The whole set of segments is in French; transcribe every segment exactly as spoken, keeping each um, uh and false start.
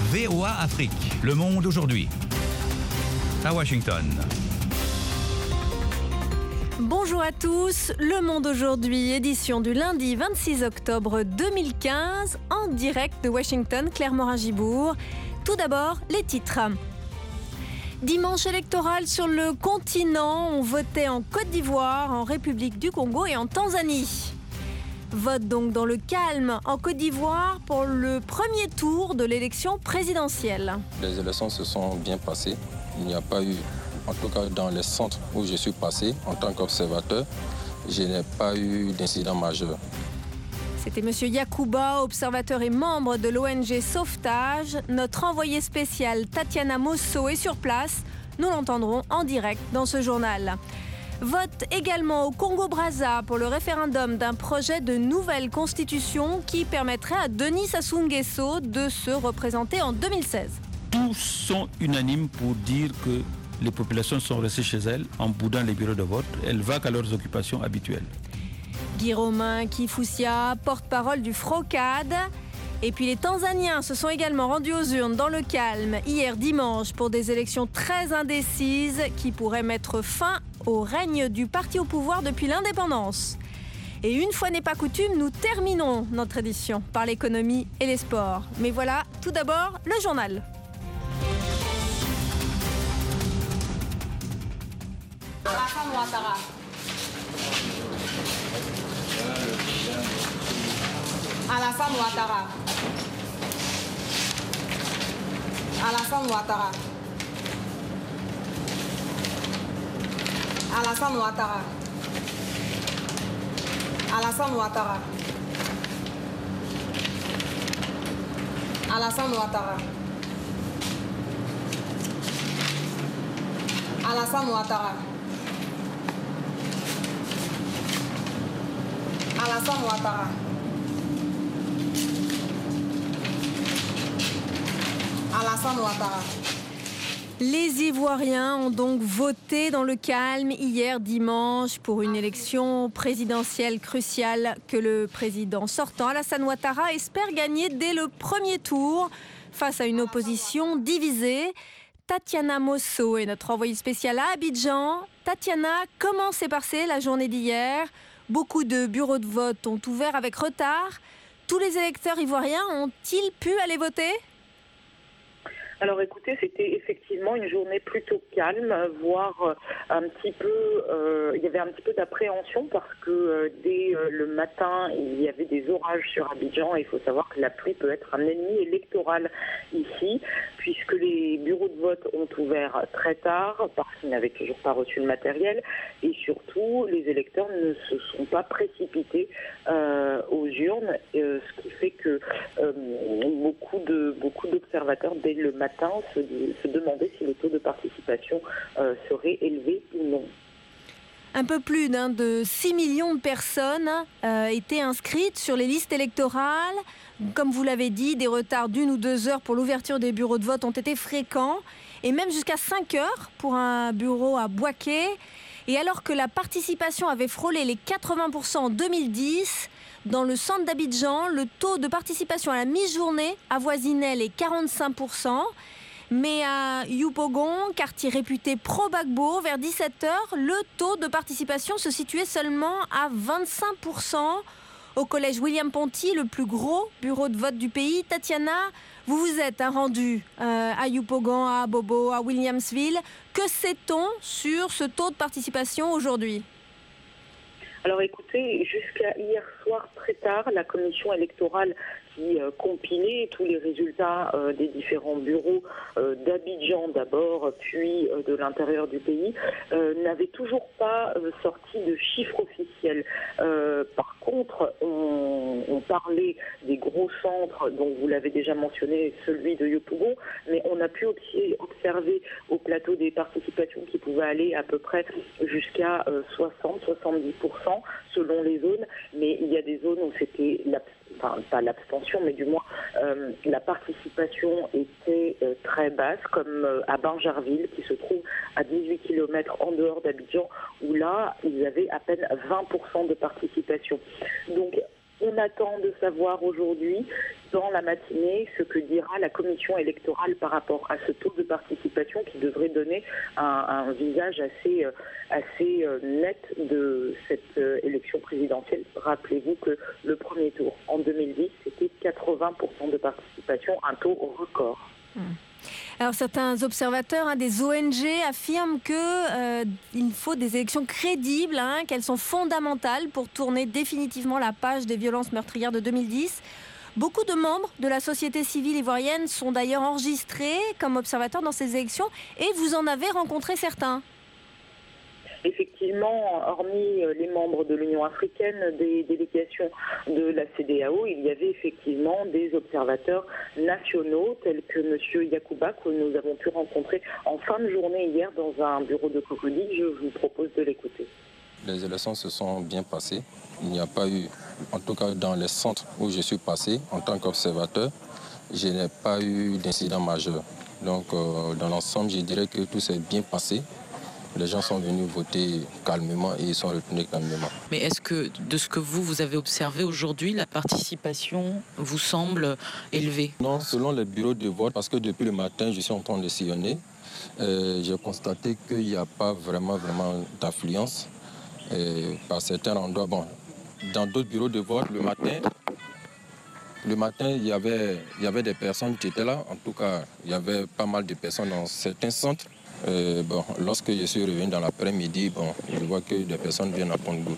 V O A Afrique, Le Monde aujourd'hui. À Washington. Bonjour à tous, Le Monde aujourd'hui, édition du lundi vingt-six octobre deux mille quinze, en direct de Washington, Claire Morin-Gibourg. Tout d'abord, les titres. Dimanche électoral sur le continent, on votait en Côte d'Ivoire, en République du Congo et en Tanzanie. Vote donc dans le calme en Côte d'Ivoire pour le premier tour de l'élection présidentielle. Les élections se sont bien passées. Il n'y a pas eu, en tout cas dans les centres où je suis passé en tant qu'observateur, je n'ai pas eu d'incident majeur. C'était M. Yacouba, observateur et membre de l'O N G Sauvetage. Notre envoyé spécial Tatiana Mosso est sur place. Nous l'entendrons en direct dans ce journal. Vote également au Congo-Brazza pour le référendum d'un projet de nouvelle constitution qui permettrait à Denis Sassou Nguesso de se représenter en deux mille seize. Tous sont unanimes pour dire que les populations sont restées chez elles en boudant les bureaux de vote. Elles vaquent à leurs occupations habituelles. Guy Romain Kifusia, porte-parole du FROCAD. Et puis les Tanzaniens se sont également rendus aux urnes dans le calme hier dimanche pour des élections très indécises qui pourraient mettre fin au règne du parti au pouvoir depuis l'indépendance. Et une fois n'est pas coutume, nous terminons notre édition par l'économie et les sports. Mais voilà, tout d'abord, le journal. Alassane Ouattara. Alassane Ouattara. Alassane Ouattara. Alassane Ouattara. Alassane Ouattara. Alassane Ouattara. Alassane Ouattara. Alassane Ouattara. Alassane Ouattara. Les Ivoiriens ont donc voté dans le calme hier dimanche pour une élection présidentielle cruciale que le président sortant, Alassane Ouattara, espère gagner dès le premier tour face à une opposition divisée. Tatiana Mosso est notre envoyée spéciale à Abidjan. Tatiana, comment s'est passée la journée d'hier ? Beaucoup de bureaux de vote ont ouvert avec retard. Tous les électeurs ivoiriens ont-ils pu aller voter ? Alors écoutez, c'était effectivement une journée plutôt calme, voire un petit peu, euh, il y avait un petit peu d'appréhension parce que euh, dès euh, le matin, il y avait des orages sur Abidjan et il faut savoir que la pluie peut être un ennemi électoral ici, puisque les bureaux de vote ont ouvert très tard parce qu'ils n'avaient toujours pas reçu le matériel et surtout, les électeurs ne se sont pas précipités euh, aux urnes, euh, ce qui fait que euh, beaucoup de beaucoup d'observateurs dès le matin Se, se demander si le taux de participation euh, serait élevé ou non. Un peu plus d'un de six millions de personnes euh, étaient inscrites sur les listes électorales. Comme vous l'avez dit, des retards d'une ou deux heures pour l'ouverture des bureaux de vote ont été fréquents et même jusqu'à cinq heures pour un bureau à Bouaké. Et alors que la participation avait frôlé les quatre-vingts pour cent en deux mille dix, dans le centre d'Abidjan, le taux de participation à la mi-journée avoisinait les quarante-cinq pour cent. Mais à Yopougon, quartier réputé pro-Gbagbo, vers dix-sept heures, le taux de participation se situait seulement à vingt-cinq pour cent. Au collège William Ponty, le plus gros bureau de vote du pays. Tatiana, vous vous êtes rendu euh, à Yopougon, à Bobo, à Williamsville. Que sait-on sur ce taux de participation aujourd'hui ? Alors écoutez, jusqu'à hier soir très tard, la commission électorale qui euh, compilait tous les résultats euh, des différents bureaux euh, d'Abidjan d'abord, puis euh, de l'intérieur du pays, euh, n'avait toujours pas euh, sorti de chiffres officiels. Euh, par contre, on, on parlait des gros centres, dont vous l'avez déjà mentionné, celui de Yopougon, mais on a pu aussi observer au plateau des participations qui pouvaient aller à peu près jusqu'à euh, soixante à soixante-dix pour cent selon les zones, mais il y a des zones où c'était l'abstention. Enfin, pas l'abstention, mais du moins euh, la participation était euh, très basse, comme euh, à Banjarville, qui se trouve à dix-huit kilomètres en dehors d'Abidjan, où là, ils avaient à peine vingt pour cent de participation. Donc, On attend de savoir aujourd'hui, dans la matinée, ce que dira la commission électorale par rapport à ce taux de participation qui devrait donner un, un visage assez, assez net de cette élection présidentielle. Rappelez-vous que le premier tour, en deux mille dix, c'était quatre-vingts pour cent de participation, un taux record. Mmh. Alors certains observateurs, hein, des O N G, affirment qu'il euh, faut des élections crédibles, hein, qu'elles sont fondamentales pour tourner définitivement la page des violences meurtrières de deux mille dix. Beaucoup de membres de la société civile ivoirienne sont d'ailleurs enregistrés comme observateurs dans ces élections et vous en avez rencontré certains. Effectivement, hormis les membres de l'Union africaine, des délégations de la C D A O, il y avait effectivement des observateurs nationaux tels que M. Yacouba, que nous avons pu rencontrer en fin de journée hier dans un bureau de Cocody. Je vous propose de l'écouter. Les élections se sont bien passées. Il n'y a pas eu, en tout cas dans les centres où je suis passé en tant qu'observateur, je n'ai pas eu d'incident majeur. Donc euh, dans l'ensemble, je dirais que tout s'est bien passé. Les gens sont venus voter calmement et ils sont retournés calmement. Mais est-ce que, de ce que vous, vous avez observé aujourd'hui, la participation vous semble élevée? Non, selon les bureaux de vote, parce que depuis le matin, je suis en train de sillonner, euh, j'ai constaté qu'il n'y a pas vraiment, vraiment d'affluence. Et par certains endroits, bon, dans d'autres bureaux de vote, le matin, le matin, il y avait, il y avait des personnes qui étaient là. En tout cas, il y avait pas mal de personnes dans certains centres. Euh, bon, lorsque je suis revenu dans l'après-midi, bon, je vois que des personnes viennent à Pont-de-Goutte.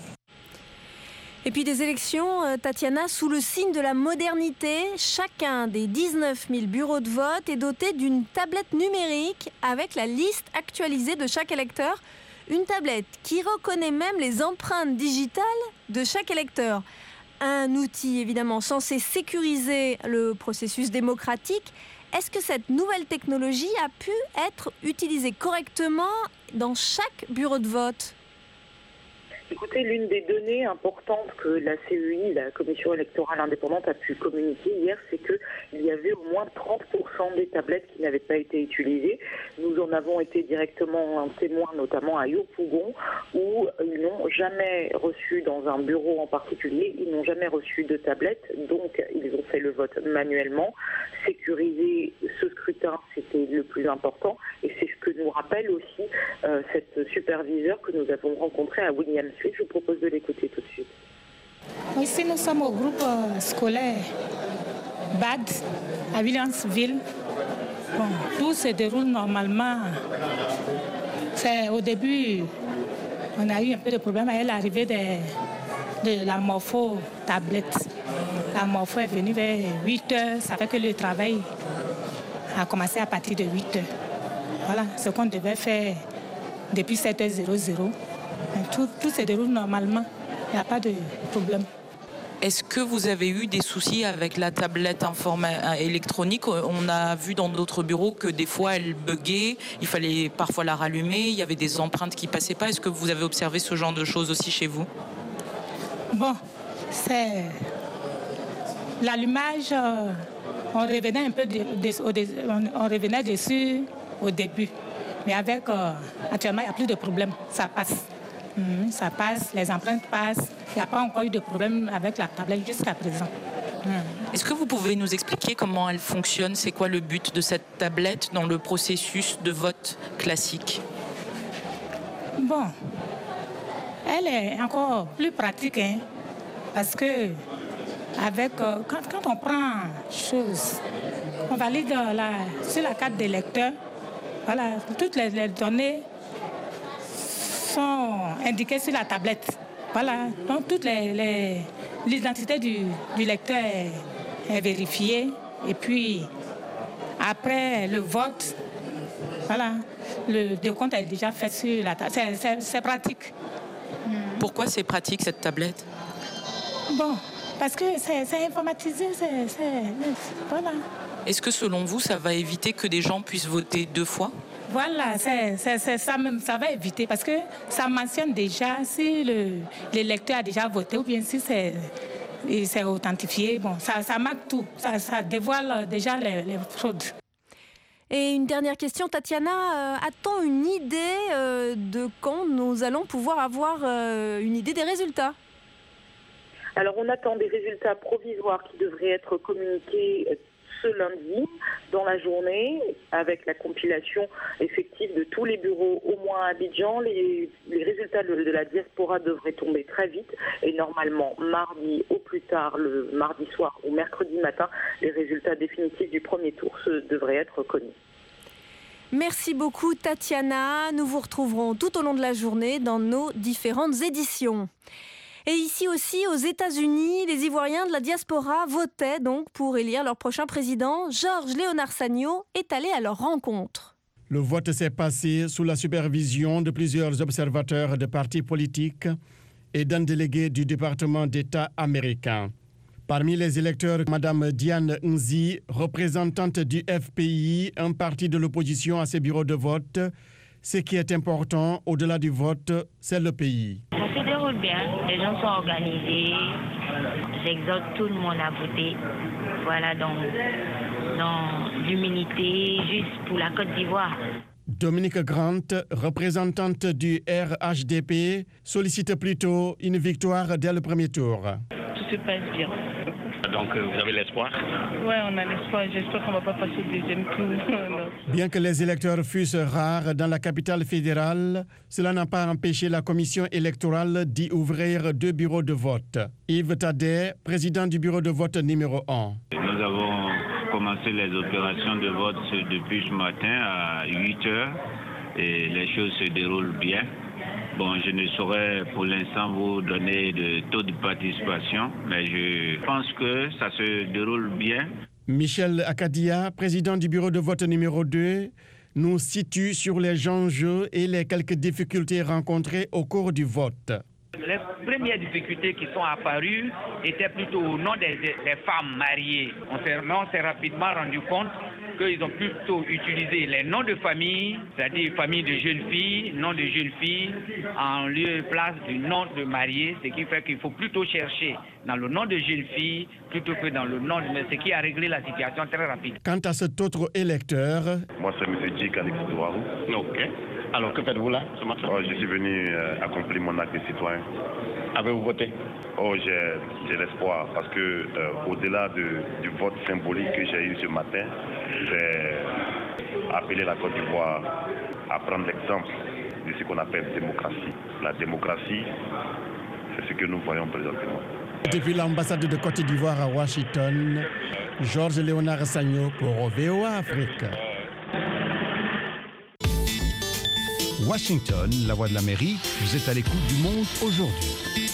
Et puis des élections, euh, Tatiana, sous le signe de la modernité, chacun des dix-neuf mille bureaux de vote est doté d'une tablette numérique avec la liste actualisée de chaque électeur. Une tablette qui reconnaît même les empreintes digitales de chaque électeur. Un outil évidemment censé sécuriser le processus démocratique. Est-ce que cette nouvelle technologie a pu être utilisée correctement dans chaque bureau de vote ? Écoutez, l'une des données importantes que la C E I, la Commission électorale indépendante, a pu communiquer hier, c'est qu'il y avait au moins trente pour cent des tablettes qui n'avaient pas été utilisées. Nous en avons été directement témoins, notamment à Yopougon, où ils n'ont jamais reçu, dans un bureau en particulier, ils n'ont jamais reçu de tablettes, donc ils ont fait le vote manuellement. Sécuriser ce scrutin, c'était le plus important, et c'est ce que nous rappelle aussi euh, cette superviseure que nous avons rencontrée à Williamsville. Je vous propose de l'écouter tout de suite. Ici, nous sommes au groupe scolaire B A D à Williamsville. Bon, tout se déroule normalement. C'est, au début, on a eu un peu de problème avec l'arrivée de, de la morpho-tablette. La morpho est venue vers huit heures, ça fait que le travail a commencé à partir de huit heures. Voilà ce qu'on devait faire depuis sept heures. Tout, tout se déroule normalement, il n'y a pas de problème. Est-ce que vous avez eu des soucis avec la tablette informa- électronique ? On a vu dans d'autres bureaux que des fois elle buguait, il fallait parfois la rallumer, il y avait des empreintes qui ne passaient pas. Est-ce que vous avez observé ce genre de choses aussi chez vous ? Bon, c'est l'allumage, euh, on revenait un peu de, de, de, on, on revenait dessus au début. Mais avec, euh, actuellement, il n'y a plus de problème, ça passe. Mmh, ça passe, les empreintes passent. Il n'y a pas encore eu de problème avec la tablette jusqu'à présent. Mmh. Est-ce que vous pouvez nous expliquer comment elle fonctionne ? C'est quoi le but de cette tablette dans le processus de vote classique ? Bon, elle est encore plus pratique, hein, parce que avec, euh, quand, quand on prend chose, on valide la, sur la carte d'électeur. Voilà, toutes les, les données sont indiquées sur la tablette. Voilà, donc toute les, les, l'identité du, du lecteur est, est vérifiée. Et puis, après le vote, voilà, le décompte est déjà fait sur la tablette. C'est, c'est, c'est pratique. Pourquoi c'est pratique, cette tablette ? Bon, parce que c'est, c'est informatisé, c'est, c'est, voilà. Est-ce que selon vous, ça va éviter que des gens puissent voter deux fois ? Voilà, c'est, c'est, c'est, ça, ça va éviter parce que ça mentionne déjà si le, l'électeur a déjà voté ou bien si c'est, c'est authentifié. Bon, ça, ça marque tout, ça, ça dévoile déjà les, les fraudes. Et une dernière question, Tatiana, euh, a-t-on une idée euh, de quand nous allons pouvoir avoir euh, une idée des résultats ? Alors on attend des résultats provisoires qui devraient être communiqués ce lundi dans la journée avec la compilation effective de tous les bureaux au moins à Abidjan. Les, les résultats de, de la diaspora devraient tomber très vite et normalement mardi au plus tard, le mardi soir ou mercredi matin, les résultats définitifs du premier tour se, devraient être connus. Merci beaucoup Tatiana. Nous vous retrouverons tout au long de la journée dans nos différentes éditions. Et ici aussi, aux États-Unis, les Ivoiriens de la diaspora votaient donc pour élire leur prochain président. Georges Léonard Sagno est allé à leur rencontre. Le vote s'est passé sous la supervision de plusieurs observateurs de partis politiques et d'un délégué du département d'État américain. Parmi les électeurs, Mme Diane Nzi, représentante du F P I, un parti de l'opposition à ces bureaux de vote. Ce qui est important, au-delà du vote, c'est le pays. Ça se déroule bien, les gens sont organisés, j'exhorte tout le monde à voter. Voilà, donc, dans l'humilité, juste pour la Côte d'Ivoire. Dominique Grant, représentante du R H D P, sollicite plutôt une victoire dès le premier tour. Tout se passe bien. Donc vous avez l'espoir? Oui, on a l'espoir. J'espère qu'on ne va pas passer au deuxième tour. Bien que les électeurs fussent rares dans la capitale fédérale, cela n'a pas empêché la commission électorale d'y ouvrir deux bureaux de vote. Yves Tadet, président du bureau de vote numéro un. Nous avons commencé les opérations de vote depuis ce matin à huit heures et les choses se déroulent bien. Bon, je ne saurais pour l'instant vous donner de taux de participation, mais je pense que ça se déroule bien. Michel Akadia, président du bureau de vote numéro deux, nous situe sur les enjeux et les quelques difficultés rencontrées au cours du vote. Les premières difficultés qui sont apparues étaient plutôt au nom des, des femmes mariées. On s'est, on s'est rapidement rendu compte qu'ils ont plutôt utilisé les noms de famille, c'est-à-dire famille de jeunes filles, nom de jeunes filles, en lieu et place du nom de mariés, ce qui fait qu'il faut plutôt chercher dans le nom de jeunes filles plutôt que dans le nom de... ce qui a réglé la situation très rapide. Quant à cet autre électeur... Moi, c'est M. Djik Alex Douarou. Ok. Alors, que faites-vous là ce matin? Oh, je suis venu euh, accomplir mon acte de citoyen. Avez-vous voté? Oh, j'ai, j'ai l'espoir parce que euh, au-delà de, du vote symbolique que j'ai eu ce matin, j'ai appelé la Côte d'Ivoire à prendre l'exemple de ce qu'on appelle démocratie. La démocratie, c'est ce que nous voyons présentement. Depuis l'ambassade de Côte d'Ivoire à Washington, Georges Léonard Sagno pour V O A Afrique. Washington, la voix de l'Amérique, vous êtes à l'écoute du monde aujourd'hui.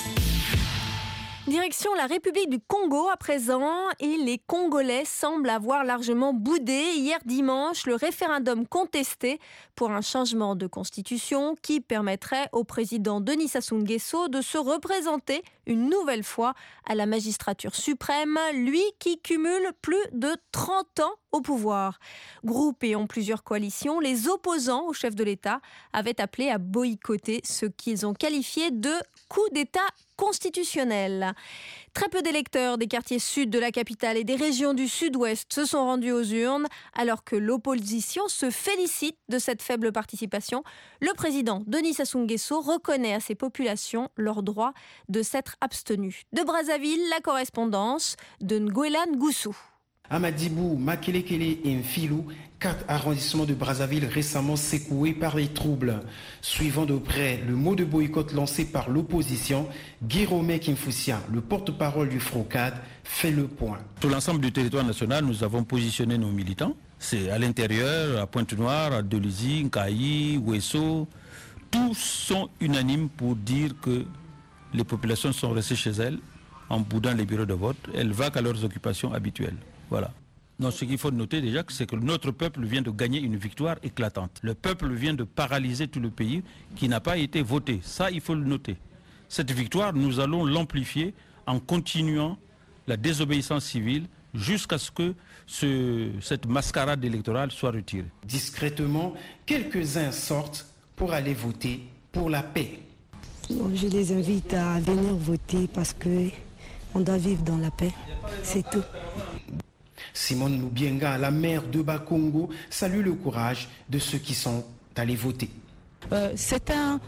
Direction la République du Congo à présent, et les Congolais semblent avoir largement boudé hier dimanche le référendum contesté pour un changement de constitution qui permettrait au président Denis Sassou Nguesso de se représenter une nouvelle fois à la magistrature suprême, lui qui cumule plus de trente ans au pouvoir. Groupés en plusieurs coalitions, les opposants au chef de l'État avaient appelé à boycotter ce qu'ils ont qualifié de coup d'État constitutionnel. Très peu d'électeurs des quartiers sud de la capitale et des régions du sud-ouest se sont rendus aux urnes, alors que l'opposition se félicite de cette faible participation. Le président Denis Sassou Nguesso reconnaît à ces populations leur droit de s'être abstenus. De Brazzaville, la correspondance de Nguelan Goussou. Amadibou, Makelekele et Mfilou, quatre arrondissements de Brazzaville récemment secoués par les troubles. Suivant de près le mot de boycott lancé par l'opposition, Guiromé Kimfoussia, le porte-parole du FROCAD, fait le point. Sur l'ensemble du territoire national, nous avons positionné nos militants. C'est à l'intérieur, à Pointe-Noire, à Delizy, Nkayi, Ouesso. Tous sont unanimes pour dire que les populations sont restées chez elles en boudant les bureaux de vote. Elles vaquent à leurs occupations habituelles. Voilà. Donc ce qu'il faut noter déjà, c'est que notre peuple vient de gagner une victoire éclatante. Le peuple vient de paralyser tout le pays qui n'a pas été voté. Ça, il faut le noter. Cette victoire, nous allons l'amplifier en continuant la désobéissance civile jusqu'à ce que ce, cette mascarade électorale soit retirée. Discrètement, quelques-uns sortent pour aller voter pour la paix. Je les invite à venir voter parce qu'on doit vivre dans la paix. C'est tout. Simone Loubienga, la maire de Bakongo, salue le courage de ceux qui sont allés voter. Euh, c'est un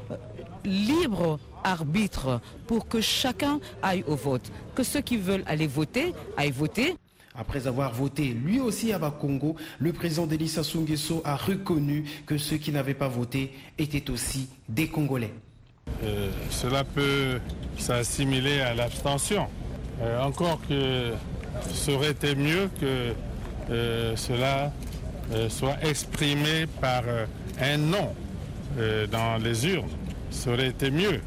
libre arbitre pour que chacun aille au vote, que ceux qui veulent aller voter aillent voter. Après avoir voté lui aussi à Bakongo, le président Denis Sassou Nguesso a reconnu que ceux qui n'avaient pas voté étaient aussi des Congolais. Euh, cela peut s'assimiler à l'abstention. Euh, encore que ça aurait été mieux que euh, cela euh, soit exprimé par euh, un non euh, dans les urnes. Ça aurait été mieux.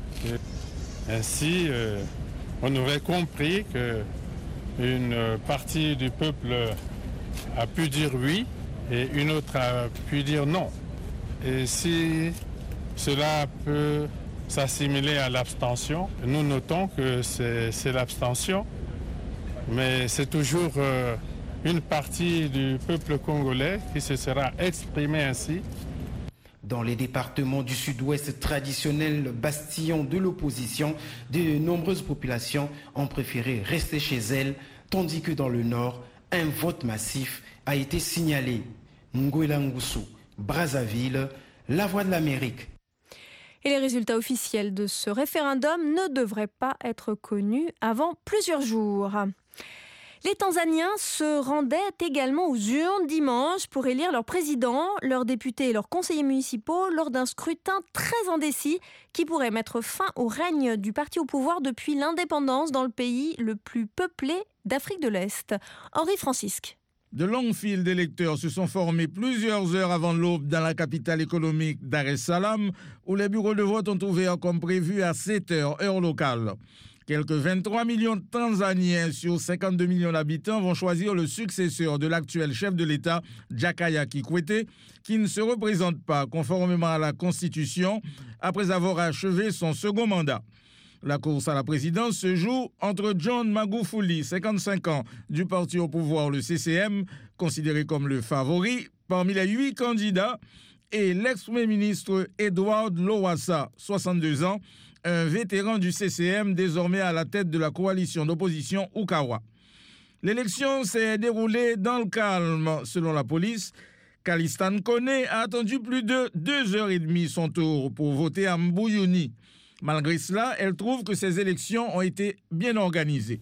Ainsi, euh, on aurait compris qu'une partie du peuple a pu dire oui et une autre a pu dire non. Et si cela peut s'assimiler à l'abstention, nous notons que c'est l'abstention, mais c'est toujours euh, une partie du peuple congolais qui se sera exprimée ainsi. Dans les départements du sud-ouest traditionnels, bastion de l'opposition, de nombreuses populations ont préféré rester chez elles, tandis que dans le nord, un vote massif a été signalé. Ngwela Ngusu, Brazzaville, La Voix de l'Amérique. Et les résultats officiels de ce référendum ne devraient pas être connus avant plusieurs jours. Les Tanzaniens se rendaient également aux urnes dimanche pour élire leur président, leurs députés et leurs conseillers municipaux lors d'un scrutin très indécis qui pourrait mettre fin au règne du parti au pouvoir depuis l'indépendance dans le pays le plus peuplé d'Afrique de l'Est. Henri Francisque. De longues files d'électeurs se sont formées plusieurs heures avant l'aube dans la capitale économique Dar es Salaam, où les bureaux de vote ont ouvert comme prévu à sept heures, heure locale. Quelques vingt-trois millions de Tanzaniens sur cinquante-deux millions d'habitants vont choisir le successeur de l'actuel chef de l'État, Jakaya Kikwete, qui ne se représente pas conformément à la Constitution après avoir achevé son second mandat. La course à la présidence se joue entre John Magufuli, cinquante-cinq ans, du parti au pouvoir, le C C M, considéré comme le favori parmi les huit candidats, et l'ex-premier ministre Edward Lowassa, soixante-deux ans, un vétéran du C C M désormais à la tête de la coalition d'opposition Ukawa. L'élection s'est déroulée dans le calme, selon la police. Kalistan Kone a attendu plus de deux heures et demie son tour pour voter à Mbuyuni. Malgré cela, elle trouve que ces élections ont été bien organisées.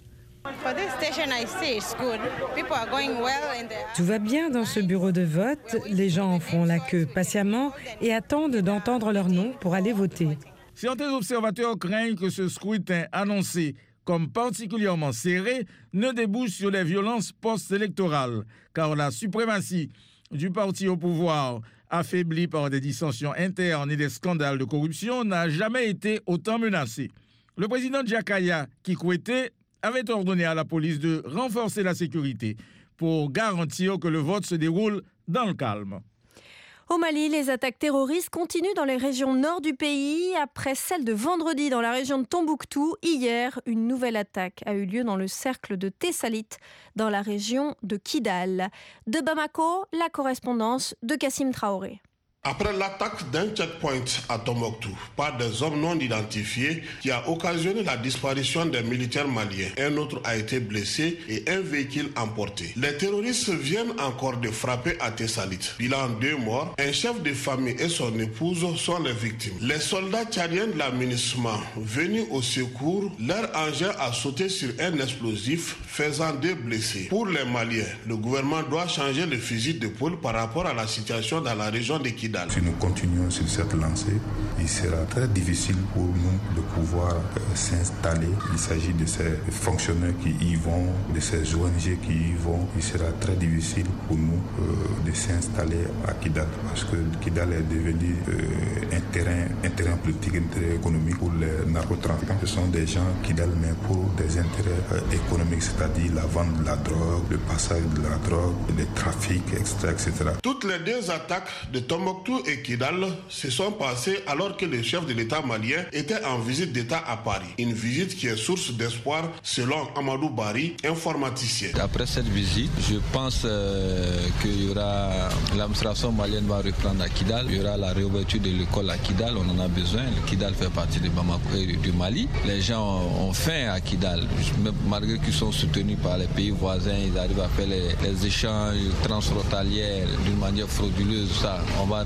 Tout va bien dans ce bureau de vote. Les gens en font la queue patiemment et attendent d'entendre leur nom pour aller voter. Certains observateurs craignent que ce scrutin annoncé comme particulièrement serré ne débouche sur les violences post-électorales, car la suprématie du parti au pouvoir, affaibli par des dissensions internes et des scandales de corruption, n'a jamais été autant menacée. Le président Jakaya Kikwete avait ordonné à la police de renforcer la sécurité pour garantir que le vote se déroule dans le calme. Au Mali, les attaques terroristes continuent dans les régions nord du pays. Après celle de vendredi dans la région de Tombouctou, hier, une nouvelle attaque a eu lieu dans le cercle de Tessalit, dans la région de Kidal. De Bamako, la correspondance de Kassim Traoré. Après l'attaque d'un checkpoint à Tombouctou par des hommes non identifiés qui a occasionné la disparition des militaires maliens, un autre a été blessé et un véhicule emporté. Les terroristes viennent encore de frapper à Tessalit. Bilan deux morts, un chef de famille et son épouse sont les victimes. Les soldats tchadiens de l'aménagement venus au secours, leur engin a sauté sur un explosif faisant deux blessés. Pour les Maliens, le gouvernement doit changer le fusil d'épaule par rapport à la situation dans la région de Kidal. Si nous continuons sur cette lancée, il sera très difficile pour nous de pouvoir euh, s'installer. Il s'agit de ces fonctionnaires qui y vont, de ces O N G qui y vont. Il sera très difficile pour nous euh, de s'installer à Kidal parce que Kidal est devenu euh, un, terrain, un terrain politique, un terrain économique pour les narcotrafiquants. Ce sont des gens qui Kidal, mais pour des intérêts euh, économiques, c'est-à-dire la vente de la drogue, le passage de la drogue, le trafic, et cetera, et cetera. Toutes les deux attaques de Tombouctou et Kidal se sont passées alors que le chef de l'État malien était en visite d'État à Paris. Une visite qui est source d'espoir selon Amadou Bari, informaticien. Après cette visite, je pense euh, qu'il y aura l'administration malienne va reprendre à Kidal. Il y aura la réouverture de l'école à Kidal. On en a besoin. Le Kidal fait partie de Bamako et du Mali. Les gens ont faim à Kidal. Malgré qu'ils sont soutenus par les pays voisins, ils arrivent à faire les, les échanges transfrontaliers d'une manière frauduleuse. Ça, on va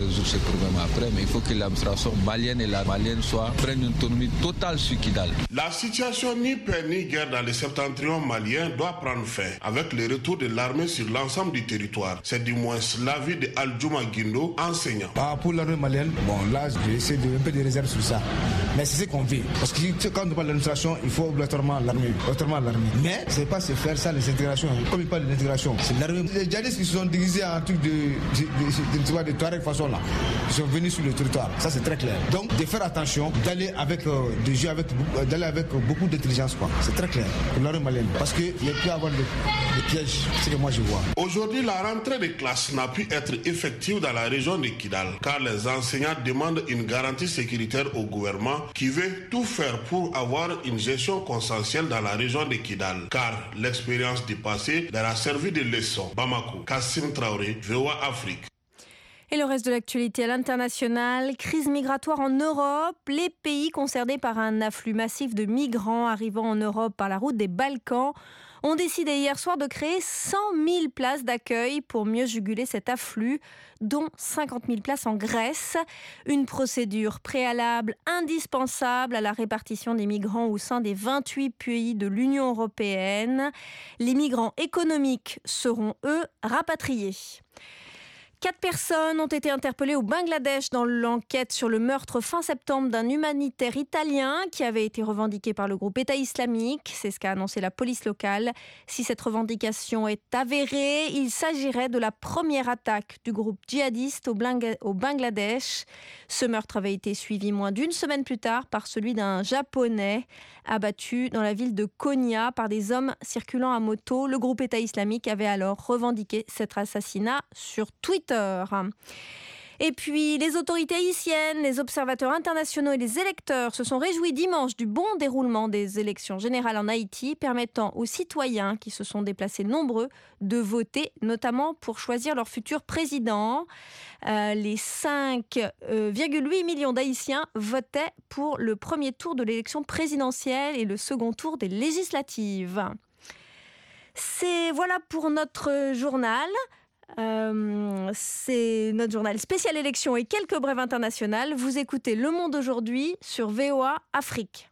résoudre ce problème après, mais il faut que l'administration malienne et la malienne soient, prennent une autonomie totale sur Kidal. La situation ni paix ni guerre dans le septentrion malien doit prendre fin avec le retour de l'armée sur l'ensemble du territoire. C'est du moins l'avis de Aldjouma Guindo, enseignant. Ah, pour l'armée malienne, bon là j'ai de, un peu de réserve sur ça. Mais c'est ce qu'on vit. Parce que quand on parle d'administration, il faut obligatoirement l'armée. Autrement l'armée. Mais c'est pas se faire ça les intégrations. Comme il parle d'intégration, c'est l'armée. Les djihadistes qui se sont déguisés en truc de, de, de, de, de Touareg façon là, ils sont venus sur le territoire. Ça c'est très clair. Donc de faire attention, d'aller avec euh, de jouer avec euh, d'aller avec euh, beaucoup d'intelligence quoi. C'est très clair pour l'armée malienne. Parce qu'il peut y avoir des, des pièges, c'est ce que moi je vois. Aujourd'hui, la rentrée des classes n'a pu être effective dans la région de Kidal, car les enseignants demandent une garantie sécuritaire au gouvernement qui veut tout faire pour avoir une gestion consensuelle dans la région de Kidal, car l'expérience du passé leur a servi de leçon. Bamako, Kassim Traoré, V O A Afrique. Et le reste de l'actualité à l'international, crise migratoire en Europe. Les pays concernés par un afflux massif de migrants arrivant en Europe par la route des Balkans ont décidé hier soir de créer cent mille places d'accueil pour mieux juguler cet afflux, dont cinquante mille places en Grèce. Une procédure préalable indispensable à la répartition des migrants au sein des vingt-huit pays de l'Union européenne. Les migrants économiques seront, eux, rapatriés. Quatre personnes ont été interpellées au Bangladesh dans l'enquête sur le meurtre fin septembre d'un humanitaire italien qui avait été revendiqué par le groupe État islamique. C'est ce qu'a annoncé la police locale. Si cette revendication est avérée, il s'agirait de la première attaque du groupe djihadiste au Bangladesh. Ce meurtre avait été suivi moins d'une semaine plus tard par celui d'un Japonais abattu dans la ville de Konya par des hommes circulant à moto. Le groupe État islamique avait alors revendiqué cet assassinat sur Twitter. Et puis, les autorités haïtiennes, les observateurs internationaux et les électeurs se sont réjouis dimanche du bon déroulement des élections générales en Haïti, permettant aux citoyens qui se sont déplacés nombreux de voter, notamment pour choisir leur futur président. Euh, les cinq virgule huit millions d'Haïtiens votaient pour le premier tour de l'élection présidentielle et le second tour des législatives. C'est voilà pour notre journal. Euh, c'est notre journal spécial élection et quelques brèves internationales. Vous écoutez Le Monde aujourd'hui sur V O A Afrique.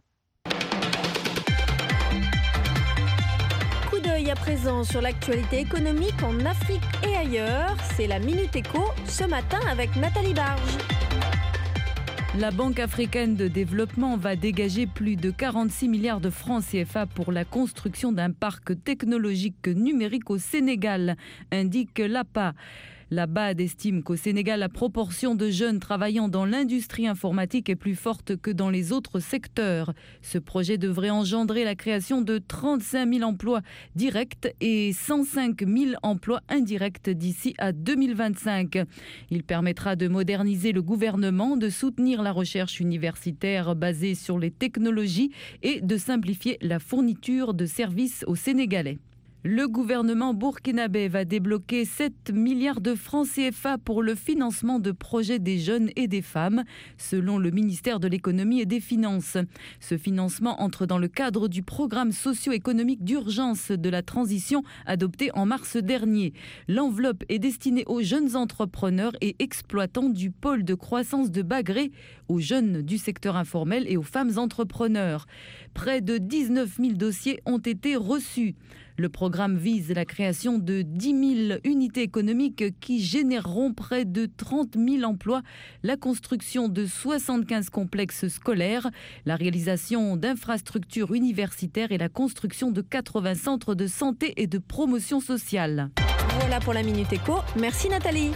Coup d'œil à présent sur l'actualité économique en Afrique et ailleurs. C'est la Minute Éco ce matin avec Nathalie Barge. La Banque africaine de développement va dégager plus de quarante-six milliards de francs C F A pour la construction d'un parc technologique numérique au Sénégal, indique l'A P A. La B A D estime qu'au Sénégal, la proportion de jeunes travaillant dans l'industrie informatique est plus forte que dans les autres secteurs. Ce projet devrait engendrer la création de trente-cinq mille emplois directs et cent cinq mille emplois indirects d'ici à deux mille vingt-cinq. Il permettra de moderniser le gouvernement, de soutenir la recherche universitaire basée sur les technologies et de simplifier la fourniture de services aux Sénégalais. Le gouvernement burkinabé va débloquer sept milliards de francs C F A pour le financement de projets des jeunes et des femmes, selon le ministère de l'économie et des finances. Ce financement entre dans le cadre du programme socio-économique d'urgence de la transition adopté en mars dernier. L'enveloppe est destinée aux jeunes entrepreneurs et exploitants du pôle de croissance de Bagré, aux jeunes du secteur informel et aux femmes entrepreneurs. Près de dix-neuf mille dossiers ont été reçus. Le programme vise la création de dix mille unités économiques qui généreront près de trente mille emplois, la construction de soixante-quinze complexes scolaires, la réalisation d'infrastructures universitaires et la construction de quatre-vingts centres de santé et de promotion sociale. Voilà pour la Minute Éco. Merci Nathalie.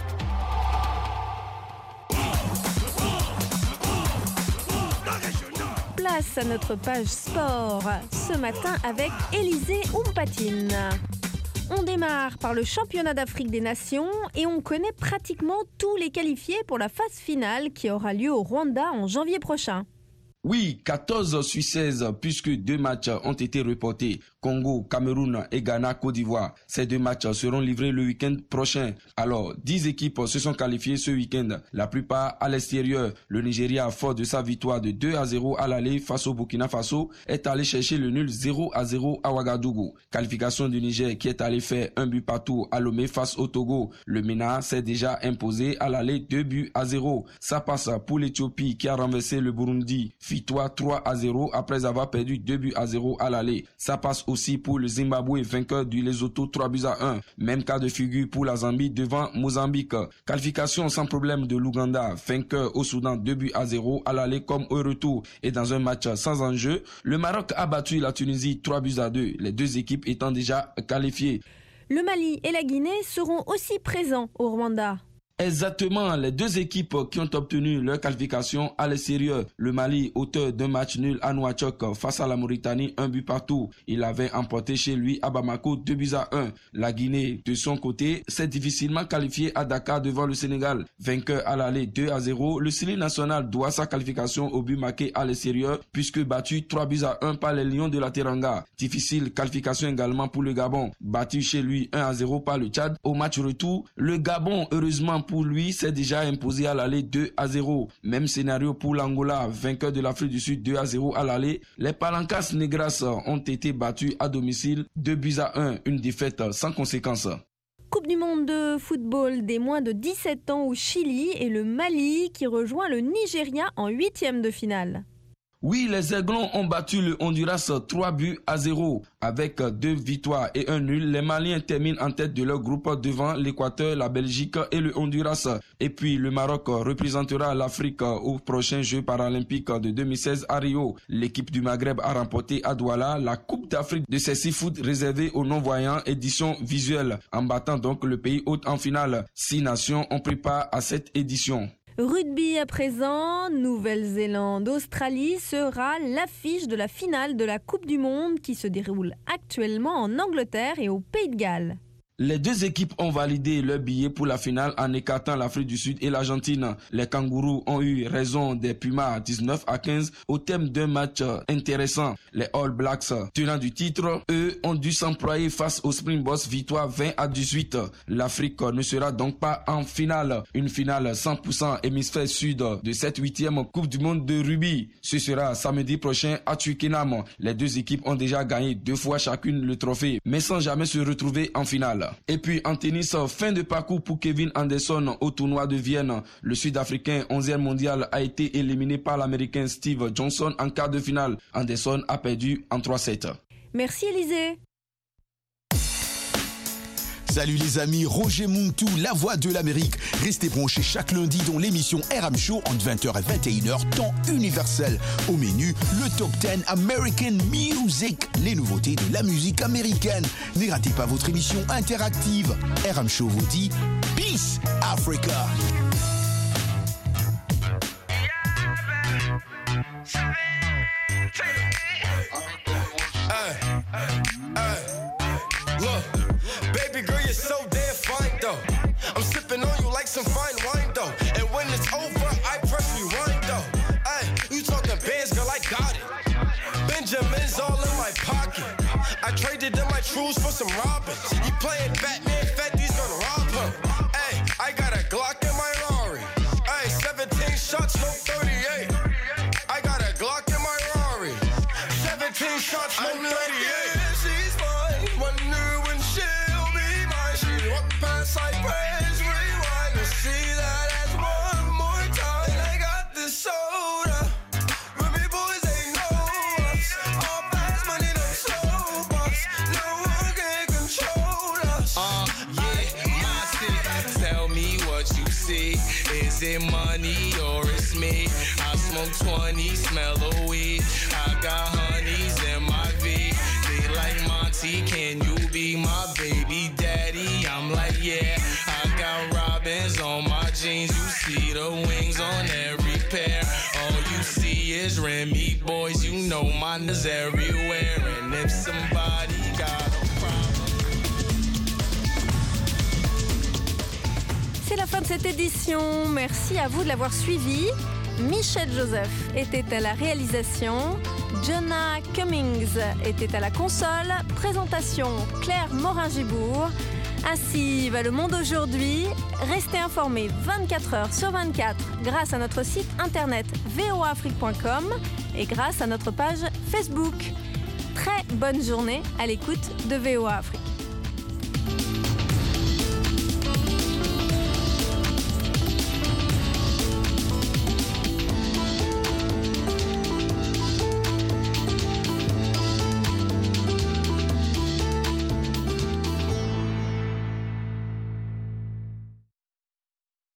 Place à notre page sport ce matin avec Élisée Oumpatine. On démarre par le championnat d'Afrique des Nations et on connaît pratiquement tous les qualifiés pour la phase finale qui aura lieu au Rwanda en janvier prochain. Oui, quatorze sur seize puisque deux matchs ont été reportés. Congo, Cameroun et Ghana, Côte d'Ivoire. Ces deux matchs seront livrés le week-end prochain. Alors, dix équipes se sont qualifiées ce week-end, la plupart à l'extérieur. Le Nigeria, fort de sa victoire de deux à zéro à l'aller face au Burkina Faso, est allé chercher le nul zéro à zéro à Ouagadougou. Qualification du Niger qui est allé faire un but partout à Lomé face au Togo. Le MENA s'est déjà imposé à l'aller deux buts à zéro. Ça passe pour l'Éthiopie qui a renversé le Burundi. Victoire trois à zéro après avoir perdu deux buts à zéro à l'aller. Ça passe aussi pour le Zimbabwe, vainqueur du Lesotho trois buts à un. Même cas de figure pour la Zambie devant Mozambique. Qualification sans problème de l'Ouganda, vainqueur au Soudan deux buts à zéro à l'aller comme au retour. Et dans un match sans enjeu, le Maroc a battu la Tunisie trois buts à deux, les deux équipes étant déjà qualifiées. Le Mali et la Guinée seront aussi présents au Rwanda. Exactement, les deux équipes qui ont obtenu leur qualification à l'extérieur. Le Mali, auteur d'un match nul à Nouakchott face à la Mauritanie, un but partout. Il avait emporté chez lui à Bamako deux buts à un. La Guinée, de son côté, s'est difficilement qualifiée à Dakar devant le Sénégal. Vainqueur à l'aller deux à zéro, le Sénégal national doit sa qualification au but marqué à l'extérieur puisque battu trois buts à un par les Lions de la Teranga. Difficile qualification également pour le Gabon. Battu chez lui un à zéro par le Tchad. Au match retour, le Gabon, heureusement pour lui, s'est déjà imposé à l'aller deux à zéro. Même scénario pour l'Angola, vainqueur de l'Afrique du Sud deux à zéro à l'aller. Les Palancas Negras ont été battus à domicile deux buts à un, une défaite sans conséquence. Coupe du monde de football des moins de dix-sept ans au Chili et le Mali qui rejoint le Nigeria en huitième de finale. Oui, les Aiglons ont battu le Honduras trois buts à zéro. Avec deux victoires et un nul, les Maliens terminent en tête de leur groupe devant l'Équateur, la Belgique et le Honduras. Et puis le Maroc représentera l'Afrique aux prochains Jeux paralympiques de deux mille seize à Rio. L'équipe du Maghreb a remporté à Douala la Coupe d'Afrique de sexy foot réservée aux non-voyants édition visuelle, en battant donc le pays hôte en finale. Six nations ont pris part à cette édition. Rugby à présent, Nouvelle-Zélande-Australie sera l'affiche de la finale de la Coupe du Monde qui se déroule actuellement en Angleterre et au Pays de Galles. Les deux équipes ont validé leur billet pour la finale en écartant l'Afrique du Sud et l'Argentine. Les Kangourous ont eu raison des Pumas dix-neuf à quinze au thème d'un match intéressant. Les All Blacks, tenants du titre, eux, ont dû s'employer face aux Springboks, victoire vingt à dix-huit. L'Afrique ne sera donc pas en finale. Une finale cent pour cent hémisphère sud de cette huitième Coupe du Monde de rugby. Ce sera samedi prochain à Twickenham. Les deux équipes ont déjà gagné deux fois chacune le trophée, mais sans jamais se retrouver en finale. Et puis en tennis, fin de parcours pour Kevin Anderson au tournoi de Vienne. Le Sud-Africain onzième mondial a été éliminé par l'Américain Steve Johnson en quart de finale. Anderson a perdu en trois sept. Merci Élisée. Salut les amis, Roger Muntu, la voix de l'Amérique. Restez branchés chaque lundi dans l'émission R M Show entre vingt heures et vingt et une heures, temps universel. Au menu, le Top dix American Music, les nouveautés de la musique américaine. Ne ratez pas votre émission interactive. R M Show vous dit Peace Africa. Hey, hey, look. Baby girl, you're so damn fine though. I'm sipping on you like some fine wine though. And when it's over, I press rewind though. Hey, you talking bands, girl, I got it. Benjamin's all in my pocket. I traded in my trues for some robins. You playing Batman, Fetty's gonna rob him. Hey, I got a Glock in my Rari. Hey, seventeen shots, no thirty-eight. I got a Glock in my Rari. seventeen shots, no thirty-eight. She's mine, wonder when she'll be mine. She walk past like praise, rewind to see that as one more time. And I got this soda. Ruby boys, they know us. All fast money, no slow bucks. No one can control us. Uh, yeah, my city. Tell me what you see. Is it money or it's me? I smoke twenty, smell a weed. I got honeys in my V. They like Monty, can you be my baby daddy? I'm like, yeah. I got robins on my jeans. You see the wings on every pair. All you see is Remy boys. You know mine is everywhere. And if somebody got a C'est la fin de cette édition. Merci à vous de l'avoir suivi. Michel Joseph était à la réalisation. Jonah Cummings était à la console. Présentation Claire Morin-Gibourg. Ainsi va le monde aujourd'hui. Restez informés vingt-quatre heures sur vingt-quatre grâce à notre site internet v o a afrique point com et grâce à notre page Facebook. Très bonne journée à l'écoute de V O A Afrique.